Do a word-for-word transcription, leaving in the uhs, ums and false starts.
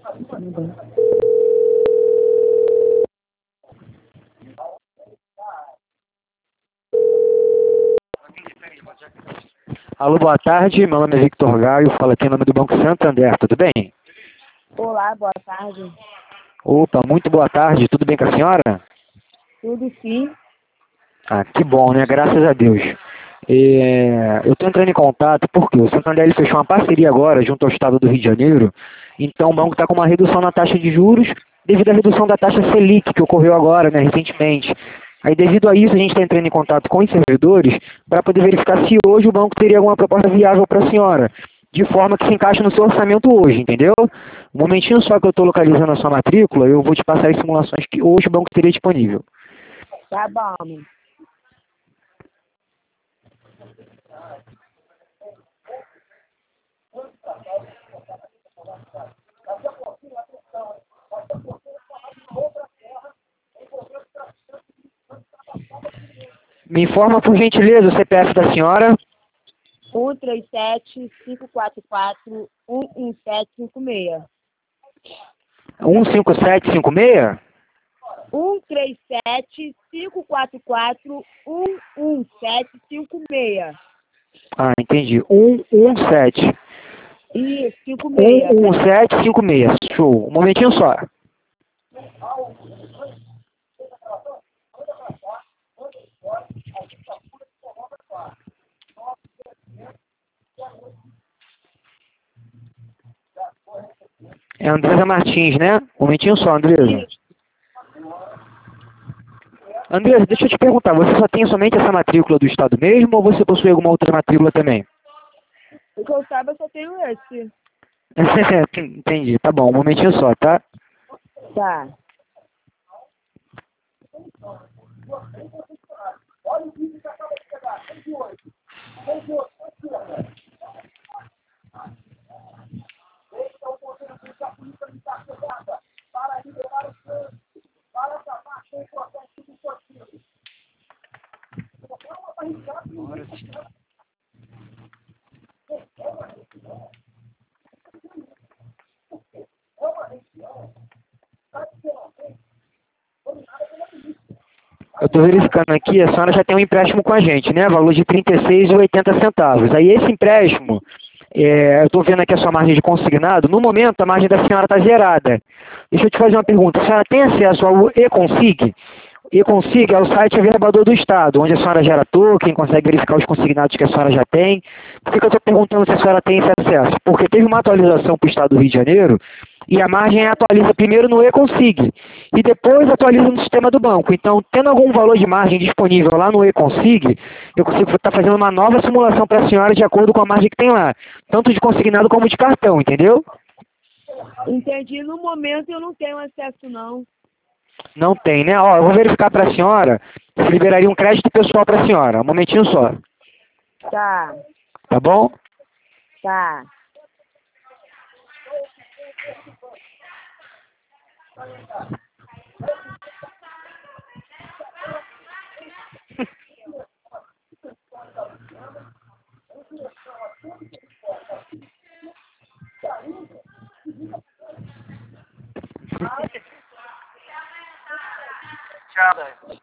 Alô, boa tarde. Meu nome é Victor Gaio, falo aqui em nome do Banco Santander, tudo bem? Olá, boa tarde. Opa, muito boa tarde, tudo bem com a senhora? Tudo sim? Ah, que bom, né? Graças a Deus. É, eu estou entrando em contato porque o Santander ele fechou uma parceria agora junto ao Estado do Rio de Janeiro, então o banco está com uma redução na taxa de juros devido à redução da taxa Selic que ocorreu agora, né, recentemente. Aí, devido a isso, a gente está entrando em contato com os servidores para poder verificar se hoje o banco teria alguma proposta viável para a senhora, de forma que se encaixe no seu orçamento hoje, entendeu? Um momentinho só que eu estou localizando a sua matrícula, eu vou te passar as simulações que hoje o banco teria disponível. Tá bom. Me informa, por gentileza, o C P F da senhora. um três sete, cinco quatro quatro, um um sete cinco seis. um cinco sete cinco seis? um três sete, cinco quatro quatro, um um sete cinco seis. Ah, entendi. um um sete. Isso, cinco seis. um um sete cinco seis. Show. Um momentinho só. É Andresa Martins, né? Um momentinho só, Andresa. Isso. Andresa, deixa eu te perguntar, você só tem somente essa matrícula do Estado mesmo ou você possui alguma outra matrícula também? O que eu saiba, eu só tenho esse. Entendi, tá bom, um momentinho só, tá? Tá. Eu estou verificando aqui, a senhora já tem um empréstimo com a gente, né? Valor de trinta e seis reais e oitenta centavos. Aí esse empréstimo, é, eu estou vendo aqui a sua margem de consignado, no momento a margem da senhora está zerada. Deixa eu te fazer uma pergunta, a senhora tem acesso ao E-Consig? E-Consig é o site averbador do Estado, onde a senhora gera token, consegue verificar os consignados que a senhora já tem. Por que que eu estou perguntando se a senhora tem esse acesso? Porque teve uma atualização para o Estado do Rio de Janeiro, e a margem atualiza primeiro no E-Consig e depois atualiza no sistema do banco. Então, tendo algum valor de margem disponível lá no E-Consig, eu consigo estar fazendo uma nova simulação para a senhora de acordo com a margem que tem lá, tanto de consignado como de cartão, entendeu? Entendi. No momento eu não tenho acesso, não. Não tem, né? Ó, eu vou verificar para a senhora se liberaria um crédito pessoal para a senhora. Um momentinho só. Tá. Tá bom? Tá. Tchau.